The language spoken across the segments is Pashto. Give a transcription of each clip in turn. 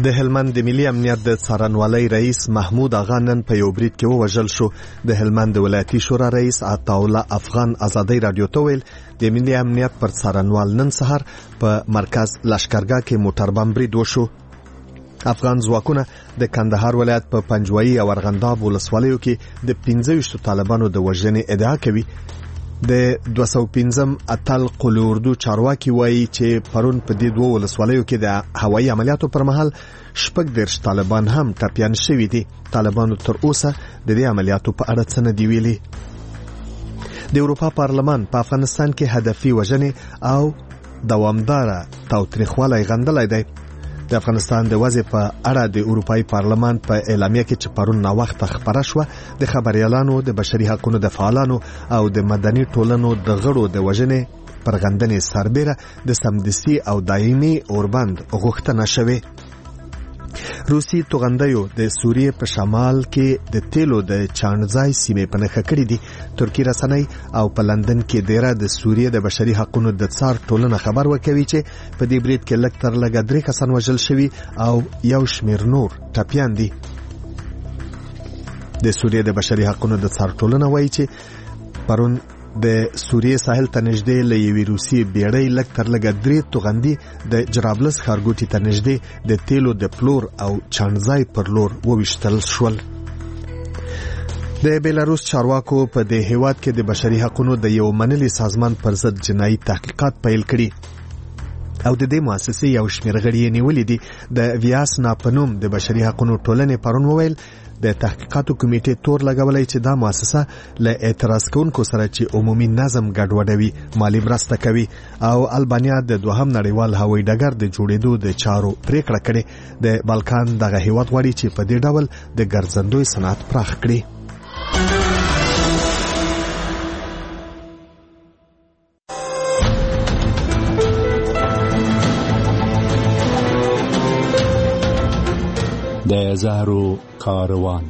د هلمند د ملي امنیت د څارنوالۍ رئیس محمود آغا نن په یو برید کې ووژل شو. د هلمند ولایتي شورا رئیس عطاالله افغان ازادۍ رادیو ته ویل د ملي امنیت پر څارنوال نن سهار په مرکز لشکرګاه کې موټر بم برید وشو. افغان ځواکونه د کندهار ولایت په پنجوایي او ارغنداب ولسوالیو کې د 25 طالبانو د وژنې ادعا کوي. د 215 اتل قل اردو چارواکي وایي چې پرون په دې دوه ولسوالیو کې د هوایي عملیاتو پر مهال 14 طالبان هم ټپیان شوي دي. طالبانو تر اوسه د دې عملیاتو په اړه څه نه دی ویلي. د اروپا پارلمان په افغانستان کې هدفي وژنې او دوامداره تاوتریخوالی غندلی دی. د افغانستان د وضع په اړه د اروپایي پارلمان په اعلامیه کې چې پرون نا وخت خبره شوه د خبريالانو، د بشري حقوقو د فعالانو او د مدني ټولنو د غړو د وژنې پر غندنې سربېره د سمدستي او دایمي اوربند غوښتنه شوه. روسي توغندیو د سوریې په شمال کې د تیلو د چانځای سیمې په نښه کړې دي. ترکی رسنۍ او په لندن کې ډیره د سوریې د بشري حقوقو د څار ټولنه خبر ورکوي چې په دې برید کې لږ تر لږه 3 کسان وژل شوي او یو شمیر نور ټپیان دي. د سوریې د بشري حقوقو د څار ټولنه وایي چې پرون د سوریې ساحل ته نږدې له یوې روسي بیړۍ لږ تر لږه 3 توغندي د جرابلس ښارګوټي ته نږدې د تیلو د پلور او چانځای پر لور وویشتل شول. د بیلاروس چارواکو په دې هیواد کې د بشري حقوقو د یو منلي سازمان پر ضد جنایي تحقیقات پیل کړي او د دې مؤسسې یو شمېر غړي یې نیولي دي. د ویاسنا په نوم د بشري حقوقو ټولنې پرون وویل د تحقیقاتو کمیټې تور لګولای چې دا مؤسسه له اعتراض کوونکو سره چې عمومي نظم ګډوډوي مالی مرسته کوي او البانیا د دوهم نړیوال هوایي ډګر د جوړېدو د چارو پریکړه کړې. د بالکان دغه هیواد غواړي چې په دې ډول د ګرځندوی صنعت پراخ کړي. د زهرو کاروان.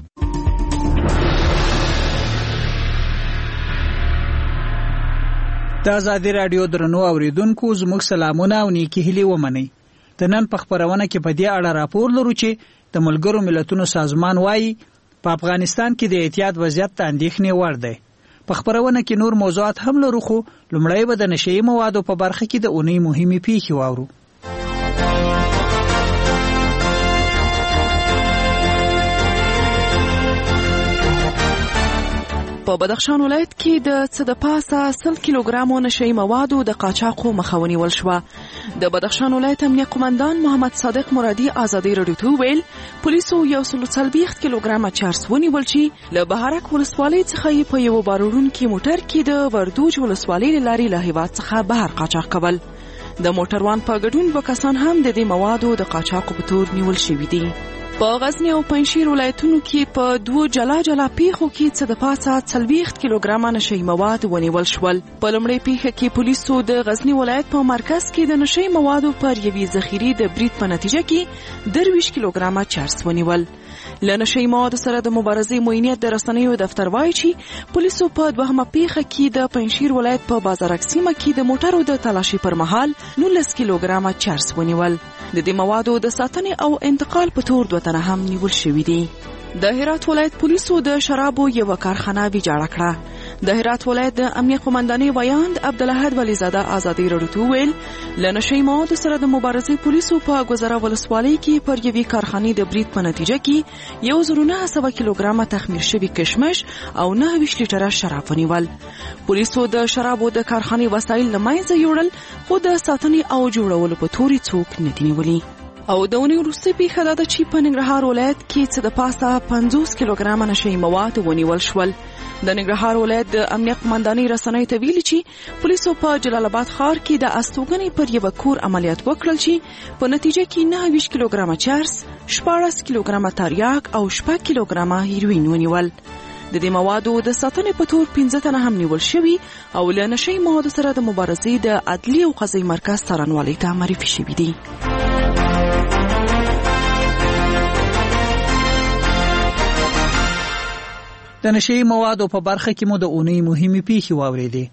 د ازادي رادیو درنو اوریدونکو زموږ سلامونه او نیکی هیلې ومنئ. د نن په خبرونه کې په دې اړه راپور لرو چې د ملګرو ملتونو سازمان وایي په افغانستان کې د احتیاط وضعیت ته اندېښنې وړ دی. په خبرونه کې نور موضوعات هم لرو خو لومړی به د نشئی موادو په برخه کې د اونۍ مهمې پیښې واورو. په بدخشان ولایت کې د څه د پاسه 100 کیلوګرامو نشئی موادو د قاچاقو مخه ونیول شوه. د بدخشان ولایت امنیه قومندان محمد صادق مرادي ازادي رادیو ته ویل پولیسو 140 کیلوګرامه چرس ونیول چې له بهارک ولسوالۍ څخه په یو بارورونکي موټر کې د وردوج ولسوالۍ لارې له هیواد څخه بهر قاچاق کول. د موټروان په ګډون به کسان هم د دې موادو د قاچاقو په تور نیول شوي دي. په غزنی او پنجشیر ولایتونو کې په دوه جلا جلا پیښو کې څه د پاسه 40 کیلوګرامه نشئی مواد ونیول شول. په لومړۍ پیښه کې پولیسو د غزنی ولایت په مرکز کې د نشئی موادو پر یوې ذخیرې د برید په نتیجه کې 23 کیلوګرامه چرس ونیول. له نشئی موادو سره د مبارزې معینیت د رسنیو دفتر وایي چې پولیسو په دوهمه پیښه کې د پنجشیر ولایت په بازارک سیمه کې د موټرو د تلاشي پر مهال 19 کیلوګرامه چرس ونیول. د دې موادو د ساتنې او انتقال په تور 2 تنه هم نیول شوي دي. د هرات ولایت پولیسو د شرابو یو کارخانه ویجاړه کړه. د هرات ولایت د امنیه قومندانۍ ویاند عبدالحد ولیزاده ازادي رادیو ته ویل له نشئی موادو سره د مبارزې پولیسو په ګذره ولسوالۍ کې پر یوې کارخانې د برید په نتیجه کې 1900 کیلوګرامه تخمیر شوي کشمش او 9 لیټره شراب ونیول. پولیسو د شرابو د کارخانې وسایل له منځه یوړل خو د ساتنې او جوړولو په توري څوک نه دي نیولي. او د اونۍ وروستۍ پیښه دا ده چې په ننګرهار ولایت کې څه د پاسه 50 کیلوګرامه نشئی مواد ونیول شول. د ننګرهار ولایت د امنیه قومندانۍ رسنیو ته ویلي چې پولیسو په جلال آباد ښار کې د استوګنې پر یو کور عملیات وکړل چې په نتیجه کې 29 کیلوګرامه چرس، 14 کیلوګرامه تریاک او 6 کیلوګرامه هیروین ونیول. د دې موادو د ساتنې په تور 15 تنه هم نیول شوي او له نشئی موادو سره د مبارزې د عدلي او قضایي مرکز څارنوالۍ ته معرفي شوي دي. د نشئی موادو په برخه کې مو د اونۍ مهمې پیښې واورېدې.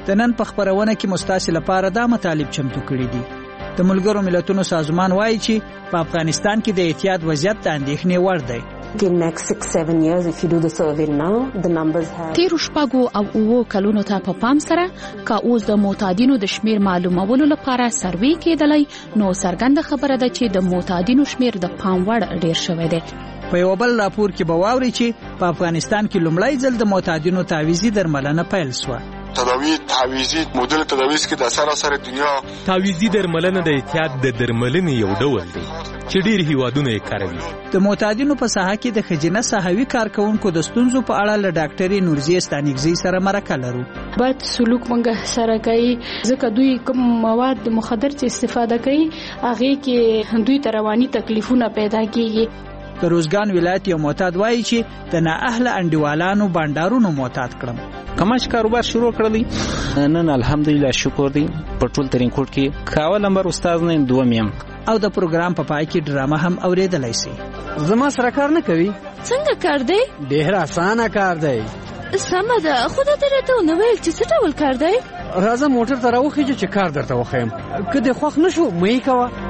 د نن په خبرونه کې مستاسل لپاره دا مطالب چمتو کړي دي. د ملګرو ملتونو سازمان وایي چې په افغانستان کې د احتیاط وضعیت د اندېښنې وړ دی. In next 6-7 years, if you do the survey now, the numbers have. تیرو شپږو او اوو کلونو ته په پام سره که اوس د معتادینو د شمیر معلومولو لپاره سروې کېدلی نو څرګنده خبره ده چې د معتادینو شمیر د پام وړ ډیر شوی دی. په یو بل راپور کې به واوري چې په افغانستان کې لومړی ځل د معتادینو تعویضي درملنه پیل شوه. تعویضي مدل تعویض کې د سره دنیا تعویضي درملنه د احتیاط د درملنې یو ډول دی چې ډیر هیوادونه یې کاروي. د معتادینو په ساحه کې د ښځینه ساحوي کارکونکو د ستونزو په اړه له ډاکټرې نورزیه ستانکزي سره مرکه لرو. بد سلوک منګه سره کوي ځکه دوی کوم مواد مخدر چې استفاده کوي هغه کې دوی ته رواني تکلیفونه پیدا کیږي. د روزګان ولایت یو معتاد وایي چې د نااهله انډیوالانو بانډارونو معتاد کړم. کماش کاروبار شروع کړلی نن الحمدلله شکر دی په ټول ترینکوټ کې کاول نمبر استاد نه دوم یم. او د پروګرام په پای کې ډرامه هم اوریدلای شي. زما سره کار نه کوي. څنګه کار دی؟ ډېر اسانه کار دی. سمه ده خو دا درته نو ویل چې څه ډول کار دی؟ راځه موټر ته راوخیږه چې کار درته وښیم. که دې خوښ نه شو مې کوه.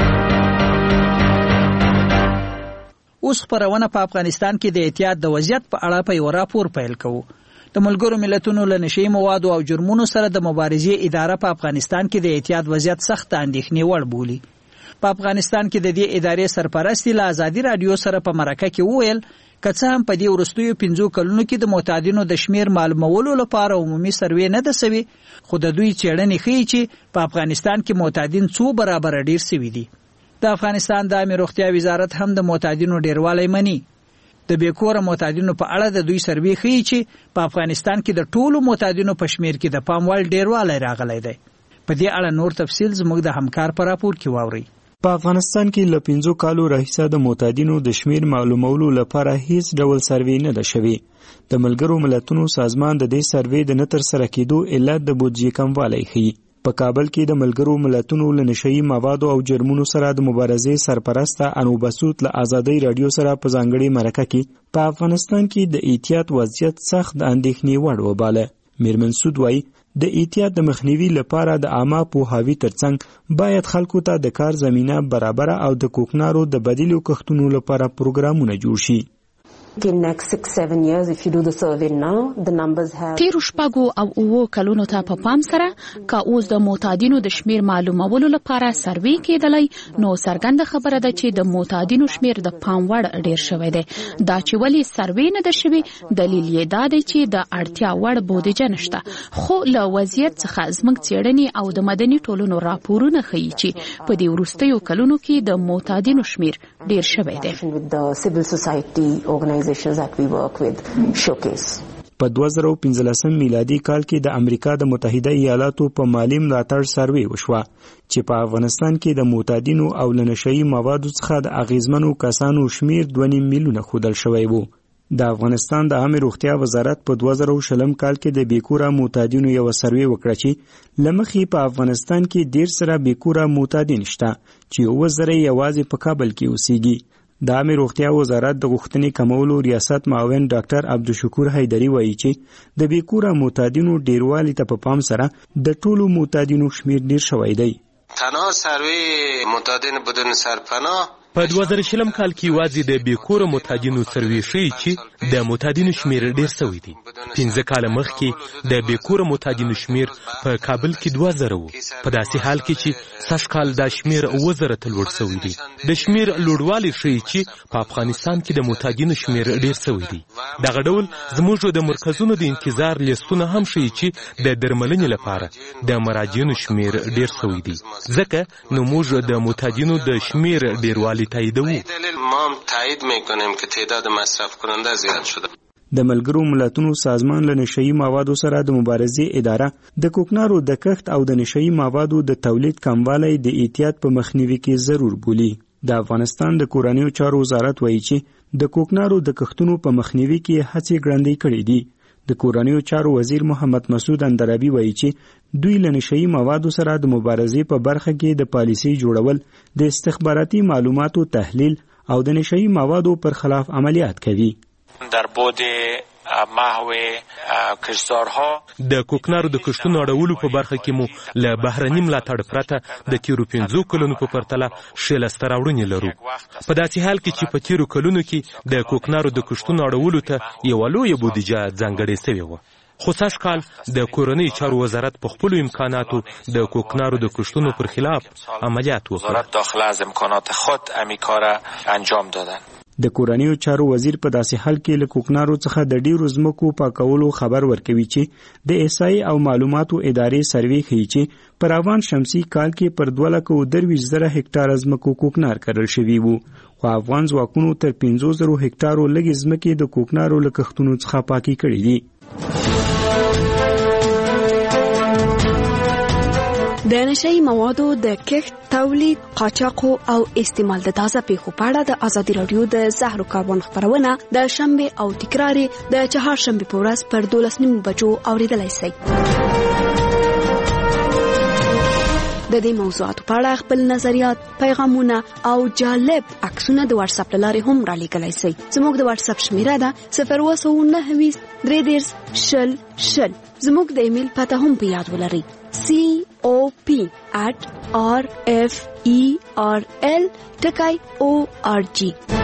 اوس خبرونه په افغانستان کې د احتیاط د وضعیت په اړه په یو راپور پیل کوو. د ملګرو ملتونو له نشي موادو او جرمونو سره د مبارزې اداره په افغانستان کې د احتیاط وضعیت سخت اندېښنې وړ بولي. په افغانستان کې د دې ادارې سرپرستی له ازادي رادیو سره په مرکه کې وویل که څه هم په دې وروستیو 5 کلونو کې د معتادینو د شمیر معلومولو لپاره عمومي سروې نه ده سوي خو د دوی څېړنې ښیي چې په افغانستان کې معتادین 2 برابر ډیر سوي دي. د افغانستان د عامه روغتیا وزارت هم د معتادینو ډیروالی مني. د بیکوره معتادینو په اړه د دوی سروې ښیي چې په افغانستان کې د ټولو معتادینو په شمیر کې د پام وړ ډیروالی راغلی دی. په دې اړه نور تفصیل زموږ د همکار په راپور کې واورئ. په افغانستان کې له 5 کالو راهیسه د معتادینو د شمیر معلومولو لپاره هیڅ ډول سروې نه ده شوې. د ملګرو ملتونو سازمان د دې سروې د نه ترسره کېدو علت د بودیجې کموالی ښیي. په کابل کې د ملګرو ملتونو له نشئی موادو او جرمونو سره د مبارزې سرپرسته انوبسوت له ازادي رادیو سره په ځانګړي مرکه کې په افغانستان کې د احتیاط وضعیت سخت د اندېښنې وړ وباله. میرمن سود وایي د احتیاط د مخنیوي لپاره د عامه پوهاوي ترڅنګ باید خلکو ته د کار زمینه برابر او د کوکنارو د بدیلو کښتونو لپاره پروګرامونه جوړ شي. In next 6-7 years, if you do the survey now, the numbers have. تیرو شپږو او اوو کلونو ته په پام سره که اوس د معتادینو د شمیر معلومولو لپاره سروې کېدلی نو څرګنده خبره ده چې د معتادینو شمیر د پام وړ ډیر شوی دی. دا چې ولې سروې نه ده شوې دلیل یې دا دی چې د اړتیا وړ بودیجه نشته. خو له وضعیت څخه زموږ څېړنې او د مدني ټولنو راپورونه ښیي چې په دې وروستیو کلونو کې د معتادینو شمیر ډیر شوی دی. That we work with showcase. په 2015 میلادي کال کې د امریکا د متحده ایالاتو په مالی ملاتړ سروې وشوه چې په افغانستان کې د معتادینو او نشئی موادو څخه د اغیزمنو کسانو شمیر 2.5 میلیونه ښودل شوی وو. د افغانستان د عامه روغتیا وزارت په 2020 کال کې د بیکوره معتادینو یو سروې وکړه چې لمخې په افغانستان کې ډیر سره بیکوره معتادین شته چې 2000 یوازې په کابل کې اوسېږي. د عامه روغتیا وزارت د غوښتنې کمولو ریاست معاون ډاکټر عبدالشکور حیدری وایي چې د بیکوره معتادینو ډیروالي ته په پام سره د ټولو معتادینو شمیر ډیر شوی دی. تنها سروې معتادین بدون سرپناه په 2020 کال کې یوازې د بیکوره معتادینو سروې ښیي چې د معتادینو شمیر ډیر شوی دی. 15 کاله مخکې د بیکوره معتادینو شمیر په کابل کې 2000 وو. په داسې حال کې چې سږ کال دا شمیر 2000 ته لوړ شوی دی. د شمیر لوړوالی ښیي چې په افغانستان کې د معتادینو شمیر ډیر شوی دی. دغه ډول زموږ د مرکزونو د انتظار لیستونه هم ښیي چې د درملنې لپاره د مراجعینو شمیر ډیر شوی دی. ځکه نو موږ د معتادینو د شمیر ډیروالی تاییدوو. ما هم تایید میکنیم که تعداد مصرف کننده زیاد شده. د ملګرو ملتونو سازمان له نشئی موادو سره د مبارزې اداره د کوکنارو د کښت او د نشئی موادو د تولید کموالی د احتیاط په مخنیوي کې ضرور بولي. د افغانستان د کورنیو چارو وزارت وایي چې د کوکنارو د کښتونو په مخنیوي کې هڅې ګړندۍ کړې دي. د کورنیو چارو وزیر محمد مسعود اندرابي وایي چې دوی له نشئی موادو سره د مبارزې په برخه کې د پالیسۍ جوړول، د استخباراتي معلوماتو تحلیل او د نشئی موادو پر خلاف عملیات کوي. در بعد محو کشتزارها. د کوکنارو د کښتونو اړولو په برخه کې مو له بهرني ملاتړ پرته د تیرو 15 کلونو په پرتله ښې لاسته راوړنې لرو. په داسې حال کې چې په تیرو کلونو کې د کوکنارو د کښتونو اړولو ته یوه لویه بودیجه ځانګړې شوې وه. خو سږ کال د کورنۍ چارو وزارت په خپلو امکاناتو د کوکنارو د کښتونو پر خلاف عملیات وکړ. وزارت داخله از امکانات خود همین کار انجام دادن. د کورنیو چارو وزیر په داسې حال کې له کوکنارو څخه د ډیرو ځمکو پاکولو خبر ورکوي چې د احصایې او معلوماتو ادارې سروې ښیي چې په روان شمسي کال کې پر 2,23,000 هکټاره ځمکو کوکنار کرل شوي وو، خو افغان ځواکونو تر 15,000 هکټارو لږې ځمکې د کوکنارو له کښتونو څخه پاکې کړې دي. د نشئی موادو د کښت، تولید، قاچاقو او استعمال د تازه پیښو په اړه د ازادي رادیو د زهرو کاروان خبرونه د شنبه او تکرار د چهارشنبه په ورځ پر 12:30 بجو اوریدلای شئ. د دې موضوعاتو په اړه خپل نظریات، پیغامونه او جالب عکسونه د واتس اپ لارې هم را لیږلی شئ. زموږ د واتس اپ شمیره ده 029233000. زموږ د ایمیل پته هم په یاد ولرئ: cop@referl.org.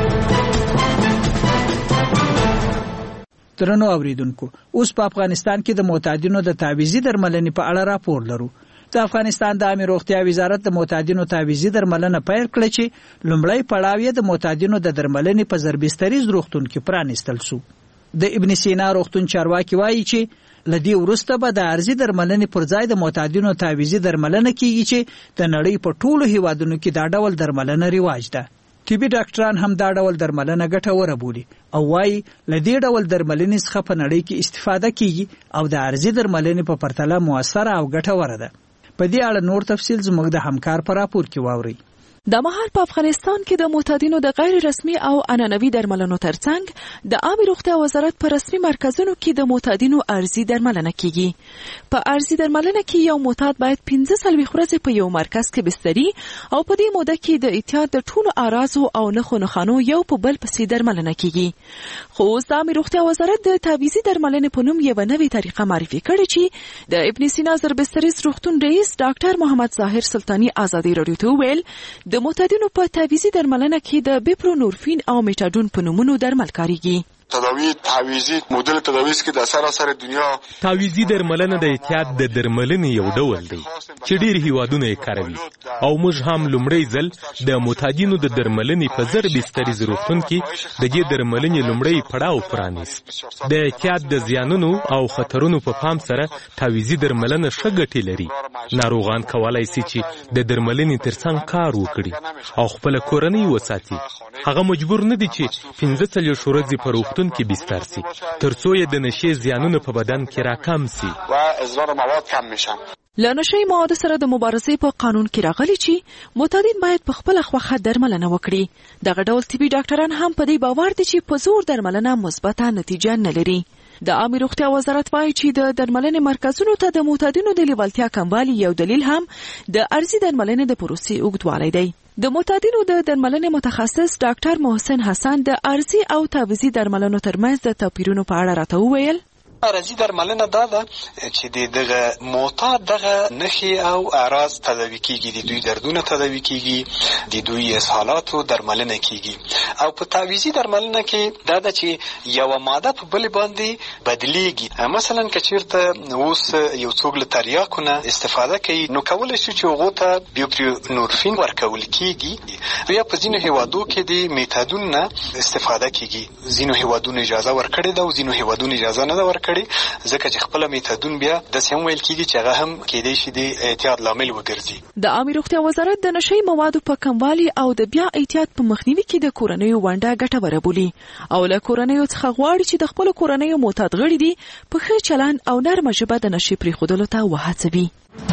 درنو اوریدونکو، اوس په افغانستان کې د معتادینو د تعویضي درملنې په اړه راپور لرو. د افغانستان د عامه روغتیا وزارت د معتادینو تعویضي درملنه پیل کړه چې لومړی پړاو یې د معتادینو د درملنې په زربستریز روغتون کې پرانیستل شو. د ابن سینا روغتون چارواکي وایي چې لدی ورسته به د ارزي درملنې پر ځای د معتادینو تعویضي درملنه کیږي چې د نړۍ په ټولو هیوادونو کې دا ډول درملنه رواج ده. طبي ډاکټران هم دا ډول درملنه ګټوره بولي او وایي لدی ډول درملنې څخه په نړۍ کې استفاده کیږي او د ارزي درملنې په پرتله موثره او ګټوره ده. په دې اړه نور تفصیل زموږ د همکار په راپور کې واورئ. د مهال په افغانستان کې د معتادینو د غیر رسمي او عنعنوي درملنو ترڅنګ د عامه روغتیا وزارت په رسمي مرکزونو کې د معتادینو ارزي درملنه کیږي. په ارزي درملنه کې یو معتاد باید 15 ورځې په یو مرکز کې بستري او په دې موده کې د احتیاط د ټولو اعراضو او نښو یو په بل پسې درملنه کیږي. خو اوس د عامه روغتیا وزارت د تعویضي درملنې په نوم یو نوې طریقه معرفي کړې چې د ابن سینا زربستریز روغتون رئیس ډاکټر محمد ظاهر سلطانی ازادي رادیو ته ویل د معتادینو په تعویضي درملنه کې د بیپرونورفین او میټاډون په نومونو درمل کاریږي. تداوی تعویضی مدل تداوی کې د سراسر دنیا تعویضی درملنه د احتیاط د درملنې یو ډول دی چې ډیر هیوادونه یې کاروي او موږ هم لومړی ځل د معتادینو د درملنې په زربستریز روغتون کې د دې درملنې لومړی پړاو پرانیست. د احتیاط د زیانونو او خطرونو په پام سره تعویضی درملنه ښه ګټې لري. ناروغان کولای شي چې د درملنې ترڅنګ کار وکړي او خپل کورنۍ وساتي. هغه مجبور نه دي چې 15 ورځې په روغتون کې بستر سي ترڅو یې د نشې زیانونه په بدن کې راکم سي و اضرار مواد کم میشن. له نشې مواد سره د مبارزې په قانون کې راغلي چې معتادین باید په خپل خوخه درملنه وکړي. دغه ډول طبي ډاکټران هم په دې باور دي چې په زور درملنه مثبته نتیجه نه لري. د عامه روغتیا وزارت وايي چې د درملنې مرکزونو ته د معتادینو د لیوالتیا کموالی یو دلیل هم د ارزي درملنې د پروسې اوږدوالی دی. د معتادینو د درملنې متخصص ډاکټر محسن حسن د ارزي او تعویضي درملنو ترمنځ د توپیرونو په اړه راته وویل. ارزي درملنه دا ده چې دغه معتاد دغه نښې او اعراض تداوي کیږي، د دوی دردونه تداوي کیږي، د دوی اسهالاتو درملنه کیږي. او په تعویضي درملنه کې دا ده چې یو ماده په بل باندې بدلیږي. مثلا که چیرته اوس یو څوک له تریاکونه استفاده کوي نو کولای شي چې هغه ته بیوپرونورفین ورکول کیږي. یا په ځینو هیوادو کې د میټاډون نه استفاده کیږي. ځینو هیوادونو اجازه ورکړې ده او ځینو هیوادونو اجازه نه ده ورکړې، ځکه چې خپل میټاډون بیا د سیم ویل کیږي چې هغه هم کېدای شي د احتیاط لامل وګرځي. د عامه روغتیا وزارت د نشئی موادو په کموالي او د بیا احتیاط په مخنیوي کې د کورنیو ونډه ګټوره بولي او له کورنیو څخه غواړي چې د خپل کورنیو معتاد غړي دي په ښه چلند او نرمه ژبه د نشي پرېښودلو ته وهڅوي.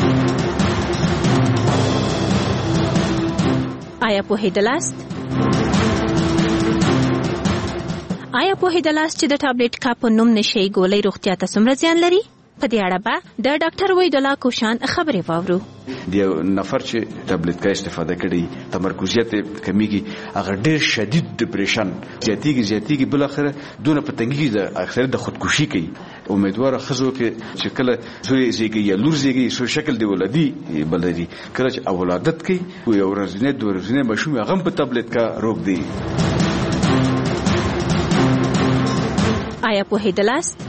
آیا پوهېدلاست چې د ټابلیټ کا په نوم نشئی ګولۍ روغتیا ته څومره زیان لري؟ په دې اړه به د ډاکټر وحید الله کوشان خبرې واورو. د نفر چې ټابلیټ کا استفاده کړي تمرکزیت کمیږي هغه ډېر شدید ډیپریشن زیاتیږي بل اخر دونه پتنګي د اکثر د خودکشي کوي. امیدوار خزو کې چې کله زوی زیږي یا لور زیږي سو شکل دی ولادي بلدي کله چې اولادت کوي یو ورځنی دوه ورځنی مشوم هغه په ټابلیټ کا روک دی. آیا په هیدلاست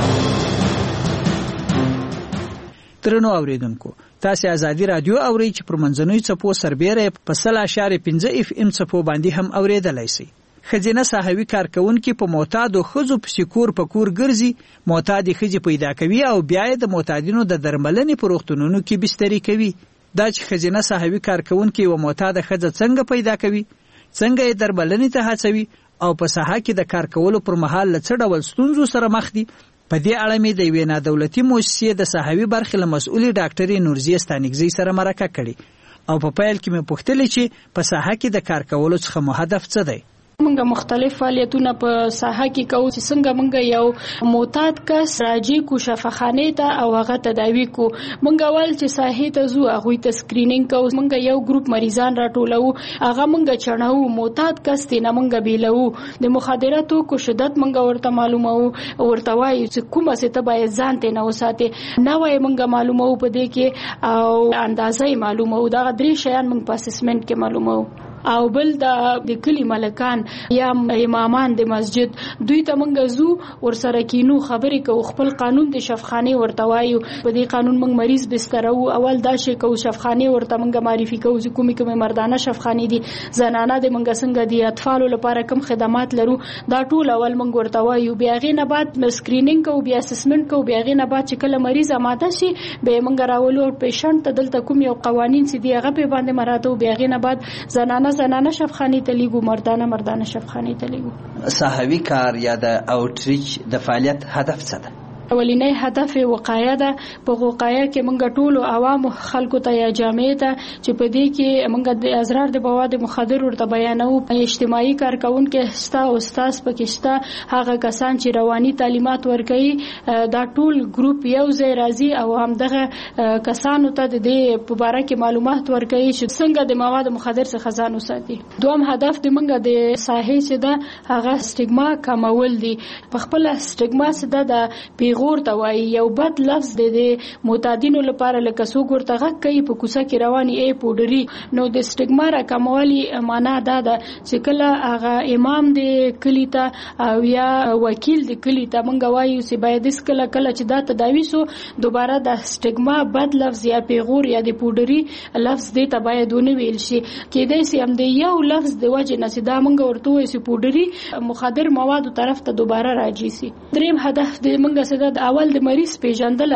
ترنو اوریدونکو تاسو ازادي رادیو اورئ چې پر منځنوي چپو سربېره په 0.5 FM چپو باندې هم اوریدلای شئ. خزینه صحوی کارکونکو په معتادو خزو په سکور په کور ګرځي معتادي خزي پیدا کوي او بیا د معتادینو د درملنې په روغتونونو کې بستري کوي. دا چې خزینه صحوی کارکونکو و معتاد خزه څنګه پیدا کوي څنګه یې درملنې ته هڅوي او په ساحه کې د کار کولو پر مهال لڅ ډول ستونزو سره مخ دي. په دې اړه مې د یوې نادولتي مؤسسې د صحوی برخې له مسؤلې ډاکټرې نورزیه ستانګزی سره مرکه کړې او په پیل کې مې پوښتلې چې په ساحه کې د کار کولو څخه مو هدف څه دی. منګه مختلف فعالیتونه په ساحه کې کوو چې څنګه منګه یو معتاد کس راځي کو شفاخانه ته او هغه تداوی کو. منګه ول چې ساحه ته زو هغه ته سکرینینګ کوو. منګه یو ګروپ مریضان راټولو هغه منګه چڼو معتاد کس ته نه منګه بیلو د مخدراتو کو شدت منګه ورته معلومو ورته وایي چې کومه څه ته باید ځان ته نه وساته نه وای منګه معلومو په دې کې او اندازې معلومو دا درې شیان منګه په اسسمنت کې معلومو او بل د کلی ملکان یا امامان د مسجد دوی ته منګه زو ور سره کینو خبرې کو خپل قانون د شفاخانه ورته وایو په دې قانون منګ مریض بستر او اول دا شی کو شفاخانه ورته منګه معرفي کو چې کومه مردانه شفاخانه دي زنانه د منګه څنګه دي اطفال لپاره کوم خدمات لرو دا ټول اول منګ ورته وایو. بیا غي نه بعد سکرینینګ کو بیا اسسمنت کو بیا غي نه بعد چې کله مریض اماده شي به منګه راولو پیشنټ ته دلته کوم یو قوانين چې دی هغه په باندې مراتو بیا غي نه بعد زنانه شفاخانه ته لیګو مردانه شفاخانه ته لیګو. صحوی کار یا د اوټریچ د فعالیت هدف څه ده؟ اولینی هدف وقایه ده. په وقایه کې منګه ټول عوام خلکو ته یا جامعه ته چې په دې کې منګه د اضرار د مواد مخدر ورته بیانو. اجتماعي کارکونکو ستا او استاد پکشتا هغه کسان چې رواني تعلیمات ورکوي دا ټول ګروپ یو ځای راځي او هم دغه کسانو ته د دې په اړه کې معلومات ورکوي چې څنګه د مواد مخدر څخه ځان وساتي. دوم هدف د منګه د ساحې چې ده هغه سټیګما کمول دي. په خپل سټیګما چې ده د غور ته وایي یو بد لفظ د معتادینو لپاره لکه څوک ورته غږ کوي په کوڅه کې رواني ای پودري نو د سټیګما راکمولي معنا دا ده چې کله هغه امام د کلی ته او یا وکیل د کلی ته منګه وایي چې باید اس کله چې دا تداوی سو دوباره د سټیګما بد لفظ یا پیغور یا د پودري لفظ د ته باید ونه ویل شي. کېدای شي هم د یو لفظ د وجه نه چې دا منګه ورته وایي چې پودري مخدر موادو طرف ته دوباره راځي سي. دریم هدف د منګه د اول د مریض پیژندل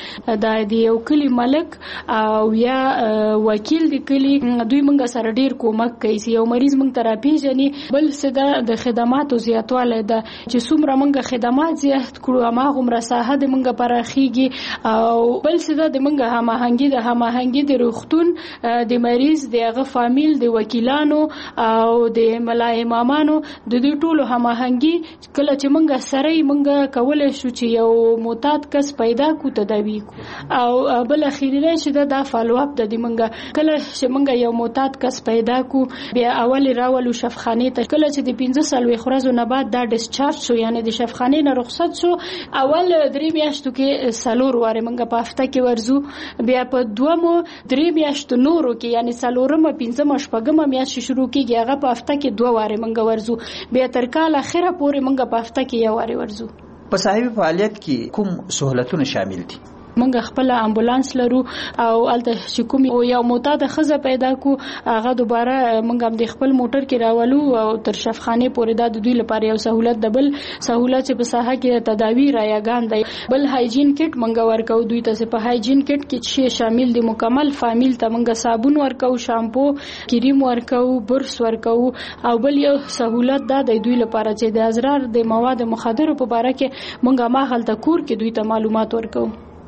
د یو کلی ملک او یا وکیل د کلی دوی منګه سره ډیر کومک کوي. یو مریض منګ تراپی جنې بل څه د خدماتو زیاتواله ده چې څومره منګه خدمات زیات کړو هغه عمر ساحه د منګه پراخیږي او بل څه د منګه هماهنګي د روغتون د مریض دغه فامیل د وکیلانو او د ملای امامانو د دې ټولو هماهنګي کله چې منګه سره منګه کولای شو چې یو معتاد کس پیدا کو تداوی کو او بل اخیری چې دا فالو اپ د منګه کله چې منګه یو معتاد کس پیدا کو بیا اول راولو شفاخانه ته کله چې د 15 سال ورځو نه بعد دا ډیسچارج شو یعنی د شفاخانه نه رخصت شو اول 3 میاشتو کې سالور واره منګه په هفته کې ورزو بیا په دومو 3 میاشتو نورو کې یعنی سالورم 15 شپږم میاشت شروع کیږي هغه په هفته کې 2 واره منګه ورزو بیا تر کال اخره پورې منګه په هفته کې 1 واره ورزو. په صحوی فعالیت کې کوم سہولتونه شامل دي؟ منګه خپل امبولانس لرو او الته چې کوم یو معتاد خزه پیدا کو هغه دوباره منګه د خپل موټر کې راولو او تر شفاخانه پورې د دوی لپاره یو سہولت د بل سہولت چې په ساحه کې تداوی رايګان دی. بل هایجین کټ منګه ورکو دوی ته په هایجین کټ کې شی شامل دي مکمل فامیل ته منګه صابون ورکو شامپو کریم ورکو برس ورکو او بل یو سہولت دا د دوی لپاره چې د اضرار د مواد مخدر په اړه کې منګه ما خلک کور کې دوی ته معلومات ورکو.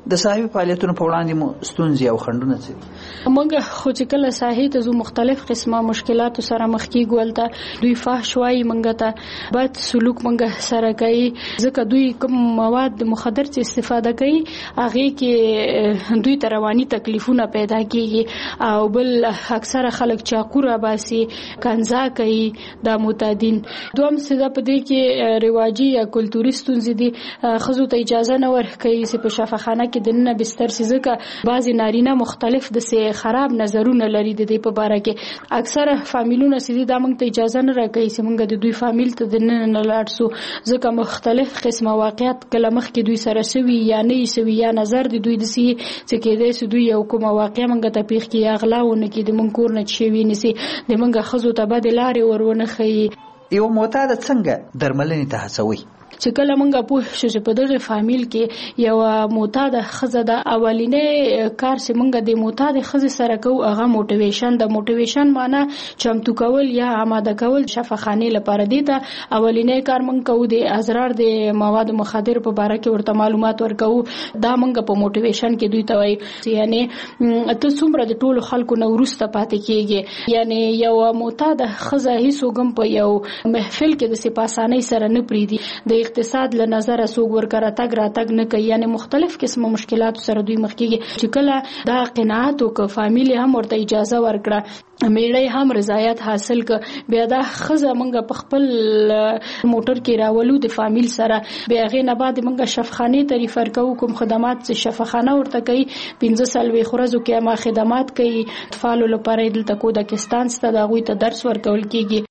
د صحي فعالیتونو په وړاندې مو ستونزې او خنډونه څه موږ خو چې کله صحي ته زو مختلف قسمه مشکلات سره مخ کیږو ولته دوی فحش وایي موږ ته بد سلوک موږ سره کوي ځکه دوی کوم مواد مخدر چې استفاده کوي هغه کې دوی ته رواني تکلیفونه پیدا کیږي او بل اکثره خلک چاقوره باسي کنزا کوي د معتادین دوم څه په دې کې رواجی یا کلتوري ستونزې دي خزو ته اجازه نه ورکوي چې په شفاخانه کې دنه بستر سيزکه بعضی نارینه مختلف د سه خراب نظرونه لري د دې په باره کې اکثره فامیلونه سيدي د موږ ته اجازه نه راکوي چې موږ د دوی فامیل ته دنه نه لاړ سو ځکه مختلف قسمه واقعیت کله مخ کې دوی سره سوي یا نه سوي یا نظر د دوی د سي چې کې د دوی یو کومه واقعیا موږ ته پیښ کې اغلاونه کې د موږ کور نه چوي نسی د موږ خزو ته بد لارې ورونه خي یو معتاد څنګه درملنې ته هڅوي چې کله مونږه پوه شو چې په دغه فامیل کې یو معتاد خزه د اولینې کار چې مونږه د معتاد خزه سره کوو هغه موټیویشن د موټیویشن معنی چمتو کول یا آماده کول شفاخانه لپاره دی ته اولینې کار مونږ کوو د اضرار د مواد مخدر په اړه کې ورته معلومات ورکوو دا مونږه په موټیویشن کې دوی ته وایي یعنی ته څومره د ټولو خلکو نو ورسته پاتې کیږي یعنی یو معتاد خزه هیڅ وګم په یو محفل کې د سپاسانۍ سره نه پریدي د اقتصاد له نظر سوګ ورکره تګ را تګ نه کوي یعنی مختلف قسمه مشکلات سره دوی مخ کیږي چې کله دا قناعت او ک فامیلی هم ورته اجازه ورکړه میړی هم رضایت حاصل ک بیا دا خزه مونږ په خپل موټر کې راولو د فامیل سره بیا غي نه بعد مونږ شفاخانه ته ریفر کوو کوم خدمات چې شفاخانه ورته کوي 15 سال وی خورزو کې ما خدمات کوي اطفال لپاره دلته کو د کستان ست دا غوي ته درس ورکول کیږي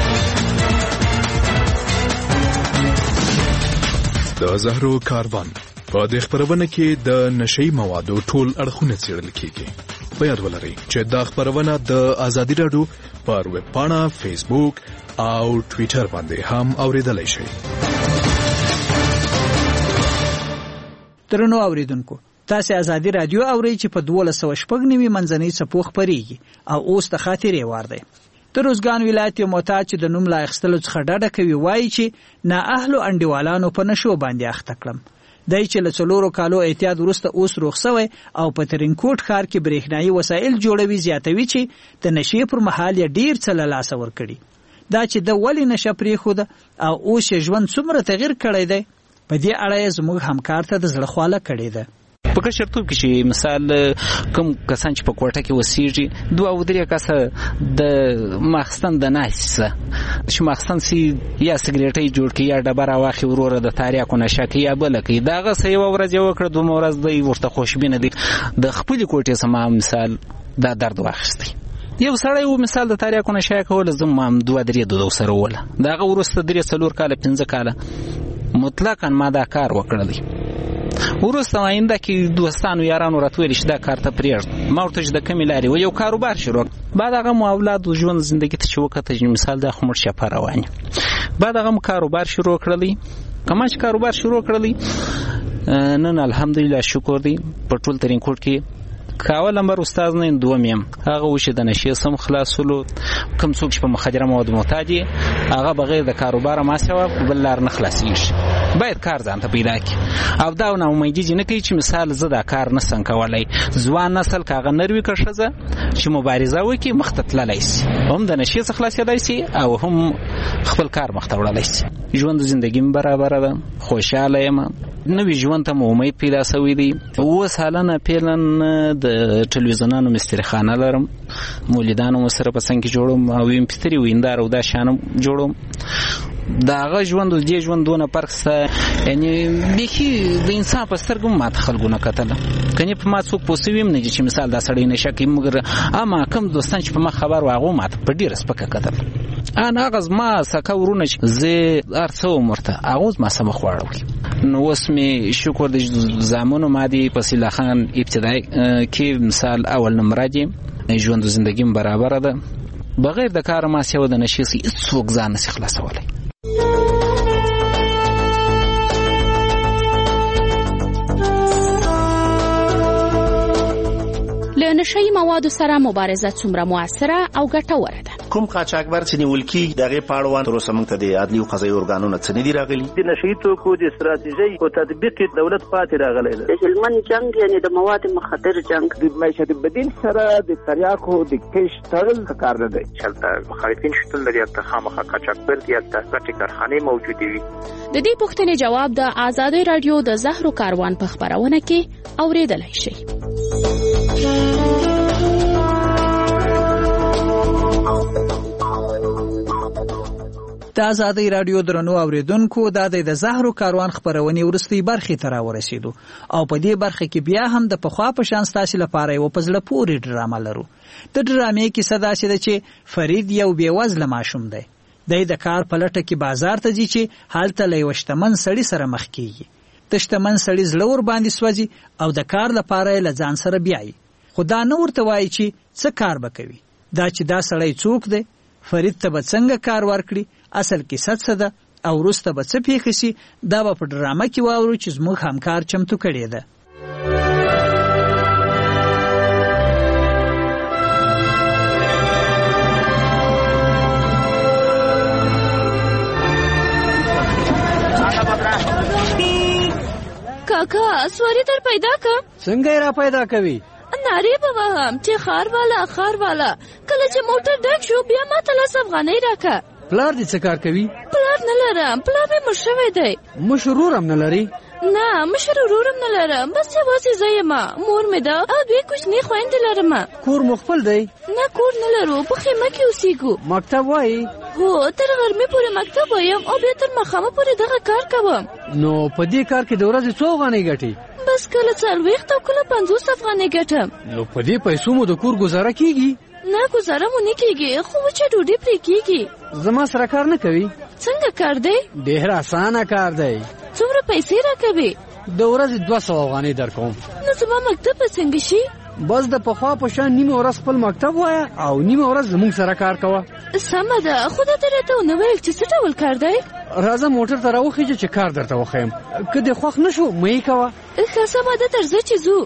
د زهرو کاروان په دې خبرونه کې د نشئی موادو ټول اړخونه څېړل کیږي په یاد ولرئ چې دا خبرونه د ازادي رادیو پر ویب پاڼه فیسبوک او ټوئیټر باندې هم اوریدلای شئ درنو اوریدونکو تاسو ازادي رادیو اورئ چې په 1290 منځنۍ صفو خبريږي او اوس د خاطرې وار دی تر روزګان ولایت یو معتاد چې د نوم لا اخستلو څخه ډډه کوي وایي چې نه اهلو انډیوالانو په نشو باندې اخته کړم دای چې له څلورو کالو احتیاط وروسته اوس رخصوي او په ترینکوټ ښار کې برېښنايي وسایل جوړوي زیاتوي چې د نشې پر مهال یې ډیر څه له لاسه ورکړي دا چې د ولې نشه پرېښوده او اوس یې ژوند څومره تغیر کړی دی په دې اړه یې زموږ همکار ته د زړه خواله کړې ده په کشرتوب کې چې مثال کوم کسان چې په کوټه کې وسیږي دوه او درې کسه د ماخستن د نایسه چې ماخستن سي یا سیګریټي جوړ کی یا ډبره واخی وروره د تاریخو نشه کی یا بل کی داغه سې ورځ یو کړ دوه ورځ دی ورته خوشبینه دي د خپل کوټې سم مثال دا درد واخستي یو سړی و مثال د تاریخو نشه کول زم دوه درې دوه سره وله داغه ورسته درې څلور کاله 15 کاله مطلقاً ما دا کار وکړلی ورسته آینده کې دوستانو یارانو راتویل چې دا کار ته پرېږد ما ورته چې د کمې لارې و یو کاروبار شروع بعد هغه مو اولاد و ژوند زندگی ته چې وکته چې مثال دا خو مړ شپه روان بعد هغه مو کاروبار شروع کړلی کما چې کاروبار شروع کړلی نن الحمدلله شکر دی په ټول ترینکوټ کې کاول نمبر استاد نه دوم يم هغه وشه د نشې سم خلاصولو کوم څوک چې په مخدره مواد معتادي هغه بغیر د کاروبار ما سوا بل لار نه خلاصيږي باید کار ځان ته پیدا کړي او دا نه امیدي نه کوي چې مثال زه دا کار نه څنګه کولای ځوان نسل کاغه نروي کښه چې مبارزه وکي مختتللای شي هم د نشې څخه خلاصېدای شي او هم خپل کار مختوړلای شي ژوند زندگی برابر ده خوشاله یم نوې ژوند ته امید پیدا شوې دي او سالانه پیلن د ټلویزیونانو مستریخانه لرم مولیدانو سره په څنګه جوړم او یم پستری ویندار او دا شانم جوړم داغه ژوند د دې ژوندونه فرق سره یعنی بخي د انسان په سترګو مات خلګونه کتل کني په ما څوک پوسویم نه چې مثال دا سړی نشه کی مګر اما کم دوستان چې په ما خبر واغو مات په ډیر سپکه کتل انا غز ما سکه ورونه زه ارڅو مرته اغوز ما سم خوړل نو اوس می شکر د زمانو مادي فصیله خان ابتدای کې مثال اول نمبر دی ژوند زندگی برابر ده بغیر د کار ما سیو د نشي څوک ځان نه خلاصولای له نشئی موادو سره مبارزه څومره موثره او ګټوره ده کوم قاچاقبر چې نیول کیږي دغه پاړوان تر اوسه موږ ته د عدلي او قضایي ارګانونو څخه نه دي راغلي. د نشئی توکو د استراتیژي او تطبیق دولت پاتې راغلی دی. د هلمند جنگ یعنی د مواد مخدر جنگ د معیشت بدیل سره د تریاکو د کش تړل کار نه دی. چلته مخالفین شتون لري ته خامخا قاچاقبر دي ته ګټې کارخانې موجودې وي. د دې پوښتنې جواب د آزادۍ رادیو د زهرو کاروان په خبرونه کې اوریدلای شئ. د آزادۍ رادیو درنو اوریدونکو د زهرو کاروان خبرونې ورستۍ برخې ته راورسېدو او په دې برخه کې بیا هم د پخوا په شان ستاسو لپاره یو په زړه پورې ډرامه لرو. د ډرامې کیسه داسې ده چې فرید یو بېوزله ماشوم دی. د کار په لټه کې بازار ته ځي چې هلته له یو شتمن سړي سره مخ کیږي. د شتمن سړي زړه ور باندې سوځي او د کار لپاره یې له ځان سره بیایي. خو دا نه ورته وایي چې څه کار به کوي، دا چې دا سړی څوک دی، فرید ته به څنګه کار ورکړي، اصل کیسه څه ده او وروسته به څه پیښ شي، دا به په ډرامه کې واورو چې زموږ همکار چمتو کړې ده. کاکا سواری در پیدا کا څنګه را پیدا کوي؟ ناری به وهم چې خار والا کله چې موټر ډک شو بیا ما ته 10 افغانۍ راکا. پلار دې څه کار کوي؟ پلار نه لرم، پلار مې مړ شوی دی. مشرور هم نه لري؟ نه مشرور هم نه لرم، بس یوازې زه یم، مور مې ده او 2 کوچنۍ خویندې لرم. کور مو خپل دی؟ نه کور نه لرو، په خیمه کې اوسېږو. مکتب وایي؟ هو تر غرمې پورې مکتب وایم او بیا تر ماښامه پورې دغه کار کوم. نو په دې کار کې د ورځې څو افغانۍ ګټې؟ بس کله 40 او کله 50 افغانۍ ګټم. نو په دې پیسو مو د کور گزاره کیږي؟ نه گزاره مو نه کیږي، خو چې ډوډۍ پرې کیږي. زما سره کار نه کوي؟ څنګه کار دی؟ ډېر اسانه کار دی. څومره پیسې راکوي؟ د ورځې 200 افغانۍ درکوم. نو زما مکتب به څنګه شي؟ بس د پخوا په شان نیمه ورځ خپل مکتب وایه او نیمه ورځ زموږ سره کار کوه. سمه ده، خو دا راته ونه ویل چې څه ډول کار دی؟ راځه موټر ته راوخیږه چې کار درته وښیم، که دې خوښ نه شو مه یې کوه. ښه سمه ده، درځه چې ځو.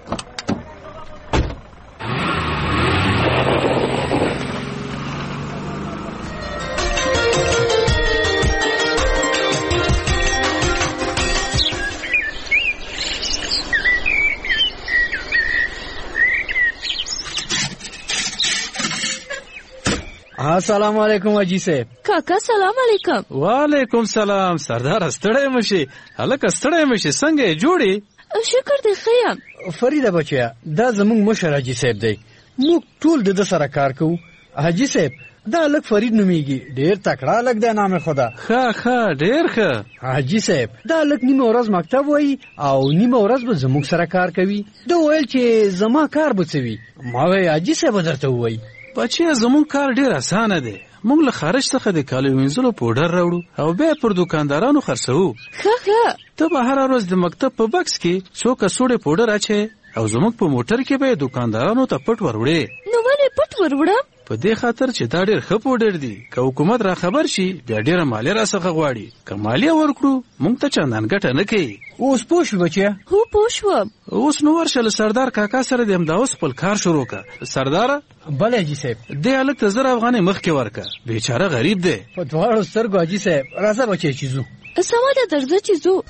السلام علیکم اجي صاحب. کاکا سلام علیکم. وعلیکم سلام. سردار ستړی مشي؟ هلکه ستړی مشي، څنګه یې جوړې؟ شکر دې ښه یم. فریده بچیا، دا زموږ مشر اجي صاحب دی، موږ ټول د ده سره کار کوو. اجي صاحب دا لک فرید نومیږي، ډېر تکړه لک دی، نام خدا. ښه ډېر ښه. اجي صاحب دا لک نیمه ورځ مکتب وایي او نیمه ورځ به زموږ سره کار کوي. ده ویل چې زما کار به څه وي؟ ما وی اجي صاحب درته ووایي بچیا زموږ کار ډېر اسانه دی. موږ له خارج څخه د کالو وینځلو پوډر راوړو او بیا پر دوکاندارانو خرڅوو. ښه ته به هره ورځ د مکتب په بکس کې څو کڅوړې پوډر اچې او زموږ په موټر کې به دوکاندارانو ته پټ وروړې. نو ولې پټ وروړم؟ په دې خاطر چې دا ډېر ښه پوډر دي، که حکومت را خبر شي بیا ډېره مالیه راڅخه غواړي، که مالیه ورکړو موږ ته چندان ګټه نه کوي. اوس پوه شو بچیا؟ هو پوه شوم. اوس نو ورشه له سردار کاکا سره د همدا اوس خپل کار شروع کړه. سرداره بله اجي صاحب، دې هلک ته 1000 افغانۍ مخکې ورکړه، بیچاره غریب دی. په دواړو سترګو اجي صاحب. راځه بچی چې ځو. سمه ده، درځه چې ځو.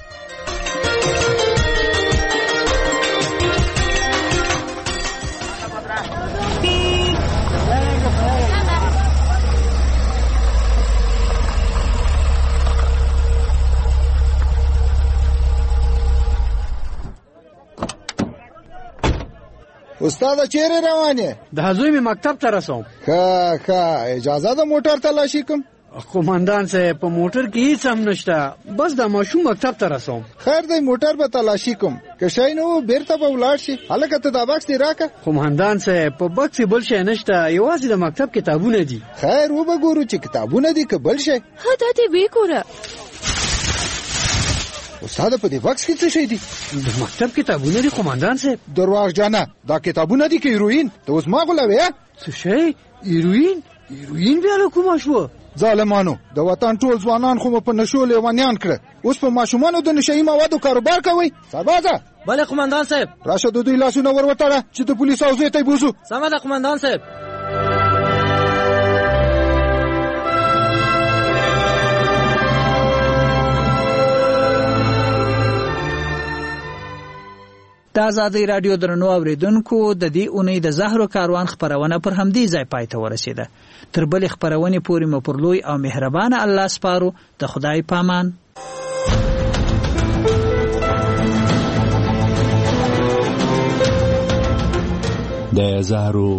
استاد چیرې روانې؟ د هزوی می مکتب ته رسوم. ښه اجازه ده موټر تلاشي کوم؟ قومندان صاحب په موټر کې هیڅ هم نشته، بس د ماشوم مکتب ته رسوم. خیر دی موټر به تلاشي کوم، که شی نه و بیرته به ولاړ شي. هلکه ته دا بکس دې راکړه. قومندان صاحب په بکس بل شی نشته، یوازې د مکتب کتابونه دي. خیر وبګورو چې کتابونه دي که بل شی. ښه دا دې وګوره. استاد په دې بکس کې څه شی دي؟ د مکتب کتابونه دي قومندان صاحب. درواغجنه، دا کتابونه دي که هیروین؟ ته اوس ما غولوې؟ څه شی؟ هیروین بیا له کومه شوه؟ ظالمانو، د وطن ټول ځوانان خو مو په نشو لیونیان کړه، اوس په ماشومانو د نشهیي موادو کاروبار کوئ. سربازه بله قومندان صاحب. راشه د دوی لاسونه ور وتړه چې د پولیسو حوزې ته یې بوځو. سمه ده قومندان صاحب. د آزادۍ رادیو درنو اوریدونکو د دې اونۍ د زهرو کاروان خپرونه پر همدې ځای پای ته ورسېده. تر بلې خپرونې پورې مو پر لوی او مهربانه الله سپارو. د خدای پامان. د زهرو